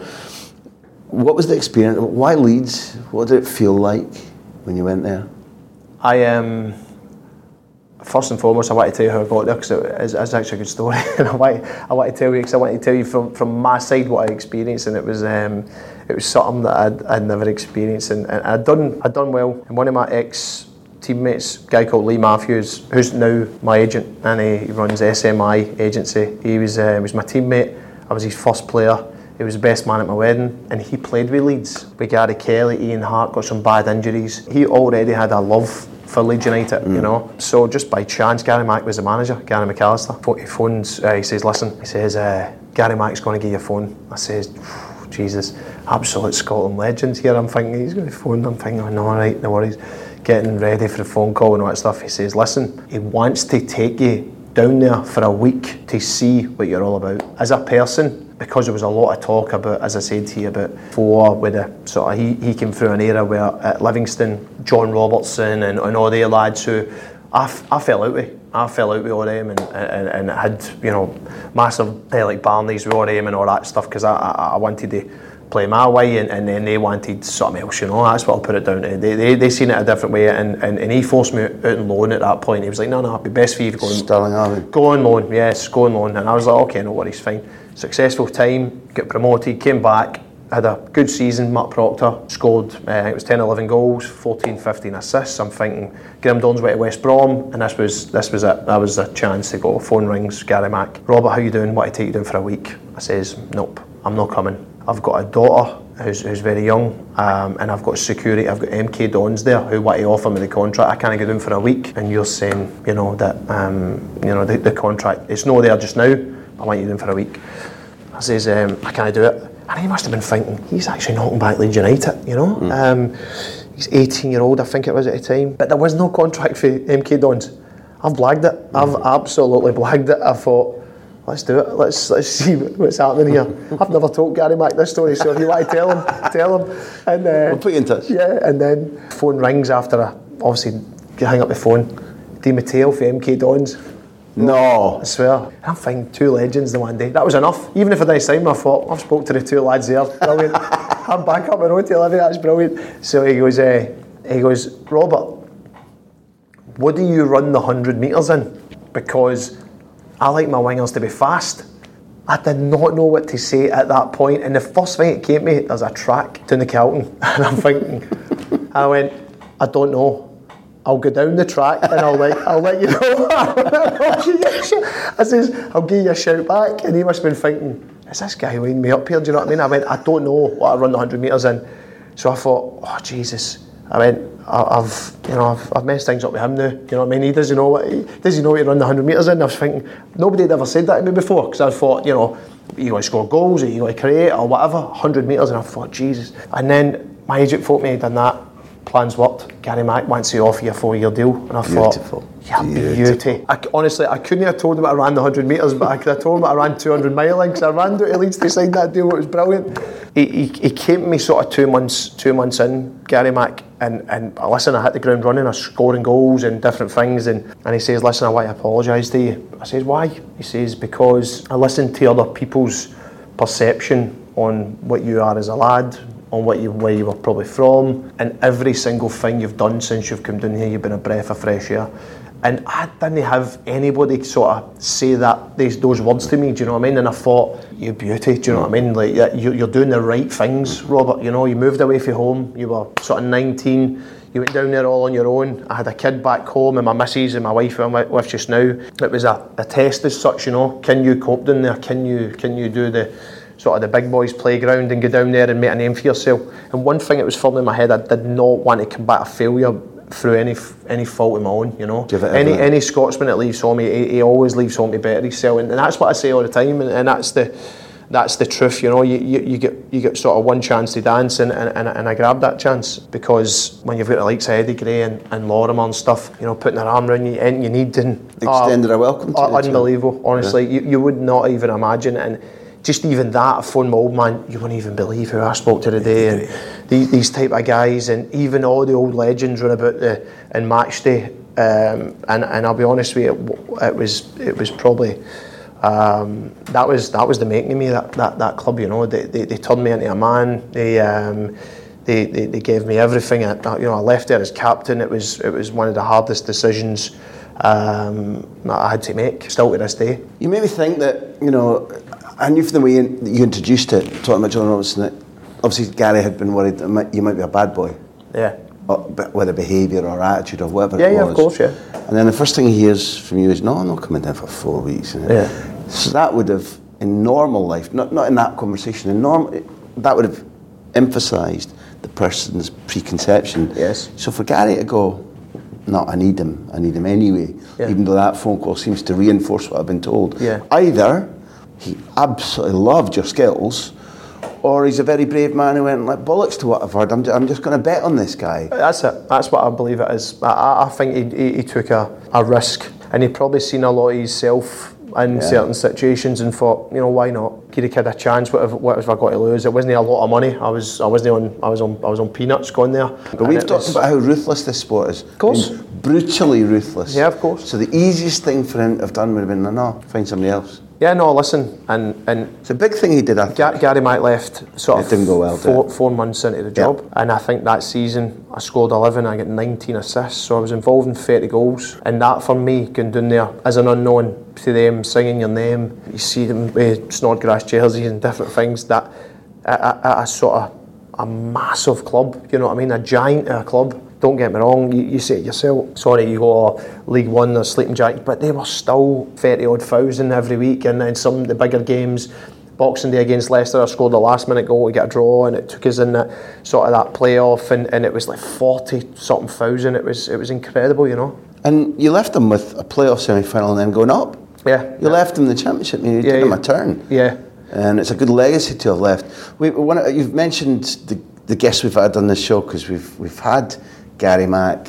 What was the experience? Why Leeds? What did it feel like when you went there? I first and foremost, I want to tell you how I got there, because it's actually a good story. And I want to tell you, because I want to tell you from my side what I experienced, and it was something that I'd never experienced, and I'd done well. And one of my ex-teammates, a guy called Lee Matthews, who's now my agent, and he runs SMI agency. He was my teammate. I was his first player. He was the best man at my wedding, and he played with Leeds. With Gary Kelly, Ian Hart got some bad injuries. He already had a love for Leeds United, you know. So just by chance, Gary Mack was the manager, Gary McAllister. He phones, he says, listen, he says, Gary Mack's going to give you a phone. I says, Jesus, absolute Scotland legend here. I'm thinking, he's going to phone. I'm thinking, oh, no, all right, no worries. Getting ready for the phone call and all that stuff. He says, listen, he wants to take you down there for a week to see what you're all about. As a person, because there was a lot of talk about, as I said to you, about with the sort of, he came through an era where at Livingston, John Robertson and all the lads who I fell out with. I fell out with all them and had, you know, massive like Barney's with all them and all that stuff, because I wanted to play my way, and then they wanted something else, you know. That's what I'll put it down to. They seen it a different way, and he forced me out on loan at that point. He was like, no, it'd be best for you to go on loan, yes, go on loan. And I was like, okay, no worries, fine. Successful time, got promoted, came back, had a good season. Matt Proctor scored, it was 10, 11 goals, 14, 15 assists. I'm thinking, Graham Dorns went to West Brom, and this was it. That was a chance to go. Phone rings, Gary Mack. Robert, how you doing? Want to take you down for a week? I says, nope, I'm not coming. I've got a daughter who's very young, and I've got security. I've got MK Dons there who want to offer me the contract. I can't get down for a week, and you're saying, you know, that the contract, it's not there just now. I want you down for a week. I says, I can't do it. And he must have been thinking, he's actually knocking back Leeds United, you know. He's 18-year-old, I think it was at the time. But there was no contract for MK Dons. I've blagged it. I've absolutely blagged it. I thought, let's do it. Let's see what's happening here. I've never told Gary Mack this story, so if you want to tell him. And we'll put you in touch. Yeah, and then phone rings after obviously hang up the phone. Di Matteo for MK Dons. No. I swear. I'm thinking, two legends in one day. That was enough. Even if I didn't sign, I thought, I've spoke to the two lads there. Brilliant. I'm back up the road to Olivia. That's brilliant. So he goes, Robert, what do you run the 100 metres in? Because I like my wingers to be fast. I did not know what to say at that point. And the first thing that came to me, there's a track to the Calton. And I'm thinking, I went, I don't know. I'll go down the track and I'll let you know. I says, I'll give you a shout back. And he must have been thinking, is this guy winding me up here? Do you know what I mean? I went, I don't know what I run the 100 metres in. So I thought, oh Jesus. I went, I've messed things up with him now. You know what I mean? He doesn't know what to run the 100 metres in. I was thinking, nobody had ever said that to me before, because I thought, you know, you got to score goals or you got to create or whatever, 100 metres, and I thought, Jesus. And then my agent thought me, done that. Plans worked. Gary Mack wants to offer you a 4-year deal, and I thought, yeah, beauty. Honestly, I couldn't have told him I ran the 100 metres, but I could have told him I ran 200 mile in, because I ran down to Leeds to sign that deal. It was brilliant. He came to me sort of 2 months in, Gary Mack, and listen, I hit the ground running. I was scoring goals and different things, and he says, listen, I want to apologise to you. I says, why? He says, because I listened to other people's perception on what you are as a lad, on where you were probably from, and every single thing you've done since you've come down here, you've been a breath of fresh air. And I didn't have anybody sort of say those words to me, do you know what I mean? And I thought, you beauty, do you know what I mean? Like, you're doing the right things, Robert. You know, you moved away from home, you were sort of 19, you went down there all on your own. I had a kid back home, and my missus and my wife who I'm with just now. It was a test as such, you know. Can you cope down there? Can you do the sort of the big boys playground and go down there and make a name for yourself? And one thing that was firmly in my head, I did not want to combat a failure through any fault of my own, you know. Any Scotsman that leaves home, he always leaves home to better himself, and that's what I say all the time, and that's the truth, you know. You get sort of one chance to dance, and I grabbed that chance, because when you've got the likes of Eddie Gray and Lorimer and stuff, you know, putting their arm around you, and you need to extended a welcome to unbelievable, honestly. Yeah. You would not even imagine, and just even that, I phoned my old man, you wouldn't even believe who I spoke to today, and these type of guys, and even all the old legends run about in match day, and I'll be honest with you, it was probably that was the making of me, that club, you know. They turned me into a man. They gave me everything. I left there as captain. It was one of the hardest decisions I had to make, still to this day. You made me think that, I knew from the way you introduced it, talking about John Robertson, that obviously Gary had been worried that you might be a bad boy. Yeah. Whether behaviour or attitude or whatever it was. Yeah, of course, yeah. And then the first thing he hears from you is, no, I'm not coming down for 4 weeks. Yeah. So that would have, in normal life, not in that conversation, that would have emphasised the person's preconception. Yes. So for Gary to go, no, I need him anyway, even though that phone call seems to reinforce what I've been told. Yeah. Either he absolutely loved your skills, or he's a very brave man who went like bollocks to what I've heard. I'm just going to bet on this guy. That's it. That's what I believe it is. I think he took a risk, and he'd probably seen a lot of himself in certain situations and thought, why not? Give the kid a chance. What have I got to lose? It wasn't a lot of money. I was on peanuts going there. But we've talked about how ruthless this sport is. Of course. I mean, brutally ruthless. Yeah, of course. So the easiest thing for him to have done would have been, no, find somebody else. Yeah, no, listen, and it's a big thing he did. Gary Mack left sort of didn't go well, 4 months into the job, and I think that season I scored 11, I got 19 assists, so I was involved in 30 goals, and that for me, going down there as an unknown to them, singing your name, you see them with Snodgrass jerseys and different things, that a sort of a massive club, you know what I mean, a giant of a club. Don't get me wrong, you say it yourself, sorry, you go League One or Sleeping Giants, but they were still 30-odd thousand every week, and then some of the bigger games, Boxing Day against Leicester, I scored the last minute goal to get a draw, and it took us in that sort of that playoff, and it was like 40-something thousand, it was incredible, And you left them with a playoff semi-final and then going up. Yeah. You left them the championship, you did them a turn. Yeah. And it's a good legacy to have left. You've mentioned the guests we've had on this show, because we've had Gary Mack,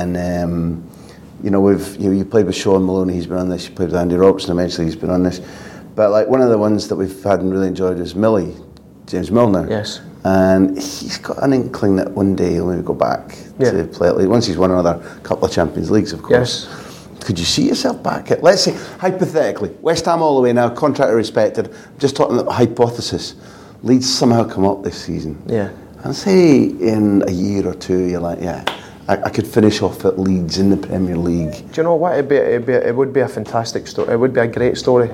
and you played with Sean Maloney, he's been on this. You played with Andy Robertson, eventually he's been on this. But like one of the ones that we've had and really enjoyed is James Milner. Yes. And he's got an inkling that one day he'll maybe go back to play at least once he's won another couple of Champions Leagues, of course. Yes. Could you see yourself back at, let's say, hypothetically, West Ham all the way now, contract respected, I'm just talking about hypothesis, Leeds somehow come up this season. Yeah. And say in a year or two, you're like, I could finish off at Leeds in the Premier League. Do you know what? It would be a fantastic story. It would be a great story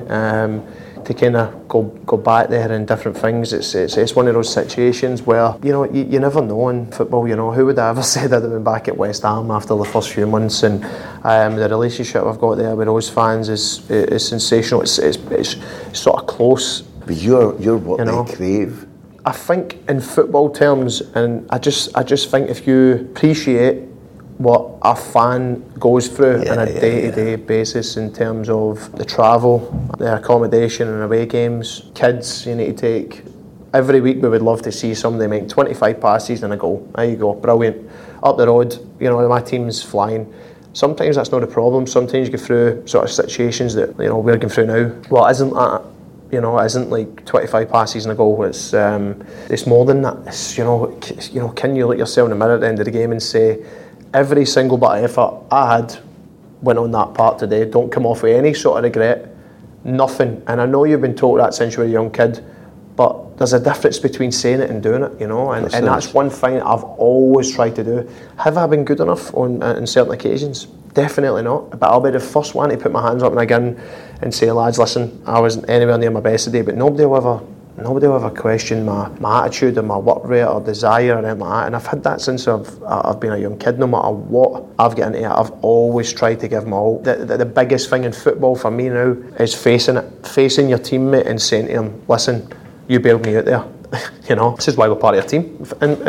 to kind of go back there and different things. It's one of those situations where you never know in football. Who would have ever said I'd have been back at West Ham after the first few months? And the relationship I've got there with those fans is sensational. It's sort of close. But you're what they crave. I think in football terms, and I just think if you appreciate what a fan goes through on a day-to-day basis in terms of the travel, the accommodation and away games, kids you need to take. Every week we would love to see somebody make 25 passes and a goal. There you go, brilliant. Up the road, my team's flying. Sometimes that's not a problem. Sometimes you go through sort of situations that we're going through now. Well, it isn't that. It isn't like 25 passes and a goal. It's more than that. It's, can you look yourself in the mirror at the end of the game and say, every single bit of effort I had went on that part today. Don't come off with any sort of regret. Nothing. And I know you've been told that since you were a young kid, but there's a difference between saying it and doing it, and that's one thing I've always tried to do. Have I been good enough on certain occasions? Definitely not, but I'll be the first one to put my hands up again and say, lads, listen, I wasn't anywhere near my best today, but nobody will ever question my attitude or my work rate or desire or anything like that. And I've had that since I've been a young kid. No matter what I've got into it, I've always tried to give my all. The biggest thing in football for me now is facing your teammate and saying to him, listen, you bailed me out there. This is why we're part of your team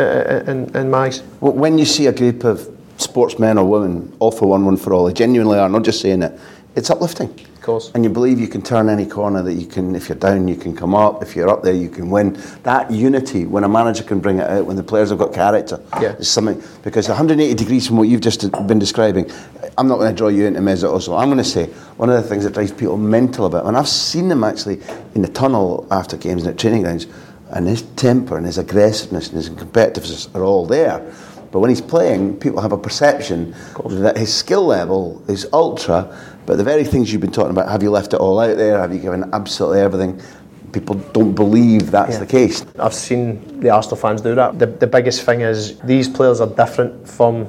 in my eyes. Well, when you see a group of sportsmen or women, all for one for all, they genuinely are, not just saying it, it's uplifting. Of course. And you believe you can turn any corner, that you can, if you're down, you can come up, if you're up there, you can win. That unity, when a manager can bring it out, when the players have got character, is something, because 180 degrees from what you've just been describing, I'm not going to draw you into Mesut Ozil. I'm going to say, one of the things that drives people mental about, and I've seen them actually in the tunnel after games and at training grounds, and his temper and his aggressiveness and his competitiveness are all there. But when he's playing, people have a perception that his skill level is ultra, but the very things you've been talking about, have you left it all out there? Have you given absolutely everything? people don't believe that's the case. I've seen the Arsenal fans do that. The biggest thing is these players are different from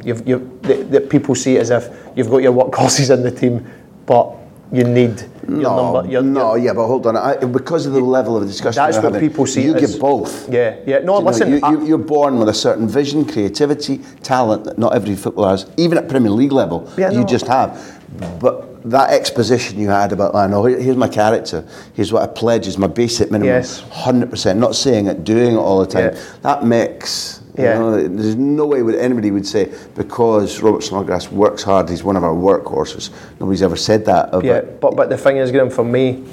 the people see it as if you've got your workhorses in the team, but you need your number. Yeah, but hold on. Because of the level of discussion, that's what people see. You get both. Yeah. No, listen. You're born with a certain vision, creativity, talent that not every footballer has, even at Premier League level. You just have. But that exposition you had about, I know, here's my character, here's what I pledge is my basic minimum. Yes. 100%. Not saying it, doing it all the time. Yeah. That mix. You know, there's no way anybody would say because Robert Snodgrass works hard, he's one of our workhorses. Nobody's ever said that. But the thing is, Graham, for me,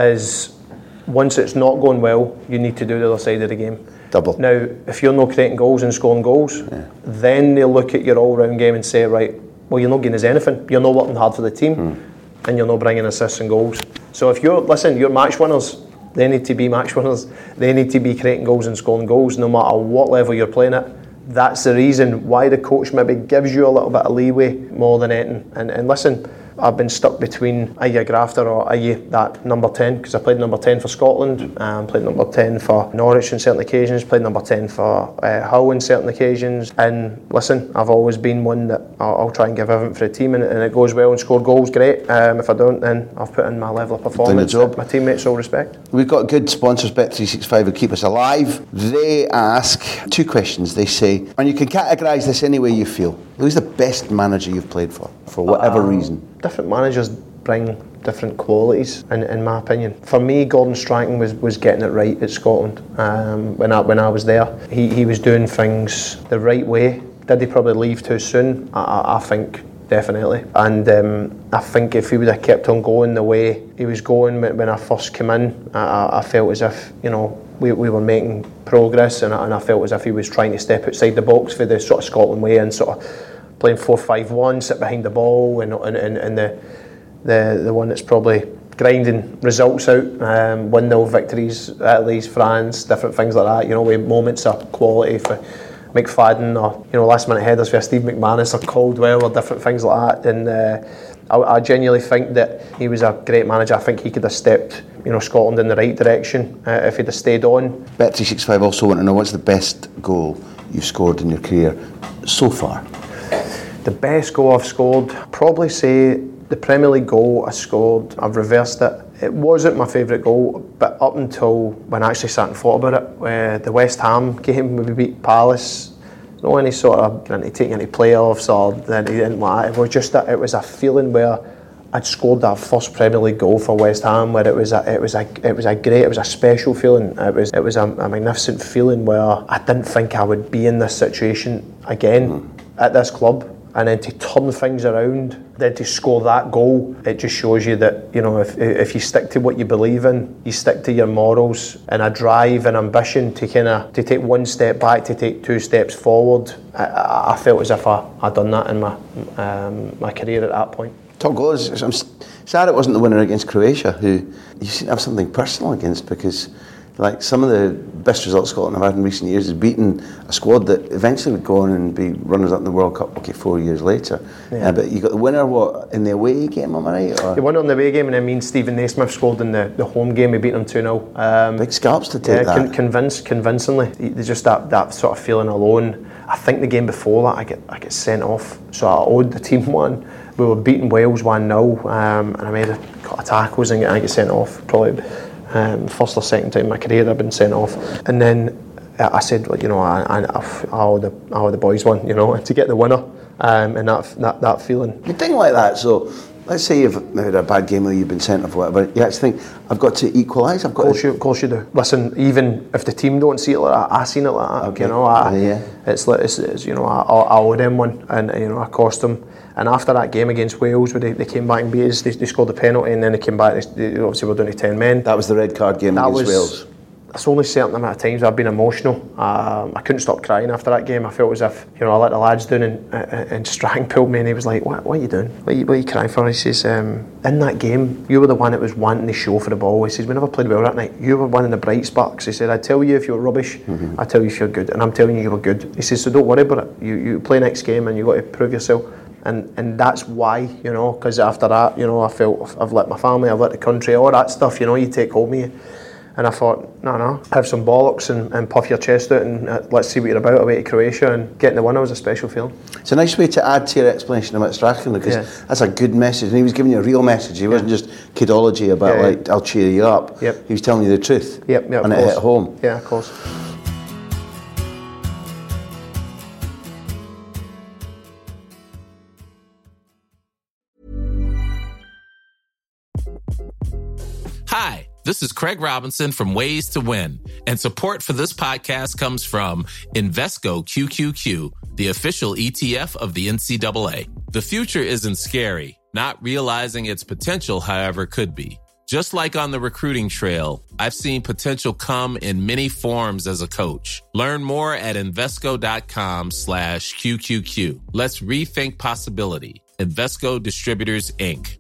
is once it's not going well, you need to do the other side of the game. Double. Now, if you're not creating goals and scoring goals, then they'll look at your all-round game and say, right, well, you're not giving us anything. You're not working hard for the team, and you're not bringing assists and goals. So if you're match winners. They need to be match winners. They need to be creating goals and scoring goals no matter what level you're playing at. That's the reason why the coach maybe gives you a little bit of leeway more than anything. And listen, I've been stuck between are you a grafter or are you that number 10, because I played number 10 for Scotland, played number 10 for Norwich on certain occasions, played number 10 for Hull on certain occasions, and listen, I've always been one that I'll try and give everything for the team, and it goes well and score goals, great. If I don't, then I've put in my level of performance that my teammates all respect. We've got good sponsors, Bet365, who keep us alive. They ask 2 questions. They say, and you can categorise this any way you feel, who's the best manager you've played for whatever reason? Different managers bring different qualities, in my opinion. For me, Gordon Strachan was getting it right at Scotland. When I was there, he was doing things the right way. Did he probably leave too soon? I think definitely. And I think if he would have kept on going the way he was going when I first came in, I felt as if we were making progress, and I felt as if he was trying to step outside the box for the sort of Scotland way and sort of playing 4-5-1, sit behind the ball, and the one that's probably grinding results out, 1-0 victories, Italy, France, different things like that. With moments of quality for McFadden, or last minute headers for Steve McManus or Caldwell, or different things like that. And I genuinely think that he was a great manager. I think he could have stepped Scotland in the right direction if he'd have stayed on. Bet365 also want to know, what's the best goal you've scored in your career so far? The best goal I've scored, probably say the Premier League goal I scored. I've reversed it. It wasn't my favourite goal, but up until when I actually sat and thought about it, where the West Ham game where we beat Palace, no any sort of taking any playoffs or anything like that. It was just that it was a feeling where I'd scored that first Premier League goal for West Ham, where it was a special feeling. It was a magnificent feeling where I didn't think I would be in this situation again at this club. And then to turn things around, then to score that goal, it just shows you that, if you stick to what you believe in, you stick to your morals and a drive and ambition to take one step back, to take 2 steps forward. I felt as if I'd done that in my career at that point. Top goals. I'm sad it wasn't the winner against Croatia, who you seem to have something personal against, because like some of the best results Scotland have had in recent years is beating a squad that eventually would go on and be runners-up in the World Cup, 4 years later. Yeah. But you got the winner, in the away game, am I right? Or? They won on the away game, and then Stephen Naismith scored in the home game. We beat them 2-0. Big scalps to take that. Convincingly. Just that sort of feeling alone. I think the game before that, I get sent off, so I owed the team one. We were beating Wales 1-0, and I made a couple of tackles and I get sent off, probably first or second time in my career I've been sent off. And then I said, I owe the boys one, to get the winner, and that feeling. You think like that, so let's say you've had a bad game or you've been sent off or whatever, you actually think, I've got to equalise? Of course you do. Listen, even if the team don't see it like that, I seen it like that. Okay. It's I owe them one, and I cost them. And after that game against Wales, where they came back and beat us, they scored the penalty, and then they came back. They obviously were down to 10 men. That was the red card game against Wales. That's only a certain amount of times I've been emotional. I couldn't stop crying after that game. I felt as if I let the lads down, and Strachan pulled me, and he was like, "What are you doing? What are you crying for?" He says, "In that game, you were the one that was wanting the show for the ball." He says, "We never played well that night. You were one of the bright sparks." He said, "I tell you if you're rubbish, I tell you if you're good, and I'm telling you were good." He says, "So don't worry about it. You play next game, and you got to prove yourself." And that's why, because after that, I felt I've let my family, I've let the country, all that stuff, you take home with you. And I thought, no, have some bollocks and puff your chest out and let's see what you're about away to Croatia, and getting the winner was a special feeling. It's a nice way to add to your explanation about Strachan, because that's a good message, and he was giving you a real message. He wasn't just kidology about like, I'll cheer you up. Yep. He was telling you the truth. Yep, and it hit home. Yeah, of course. Hi, this is Craig Robinson from Ways to Win, and support for this podcast comes from Invesco QQQ, the official ETF of the NCAA. The future isn't scary. Not realizing its potential, however, could be. Just like on the recruiting trail, I've seen potential come in many forms as a coach. Learn more at Invesco.com/QQQ. Let's rethink possibility. Invesco Distributors, Inc.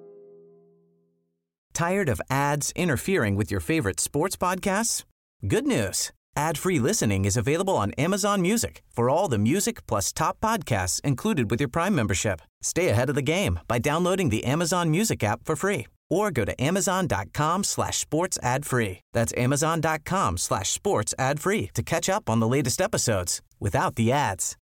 Tired of ads interfering with your favorite sports podcasts? Good news. Ad-free listening is available on Amazon Music for all the music plus top podcasts included with your Prime membership. Stay ahead of the game by downloading the Amazon Music app for free, or go to amazon.com/sports ad free. That's amazon.com/sports ad free to catch up on the latest episodes without the ads.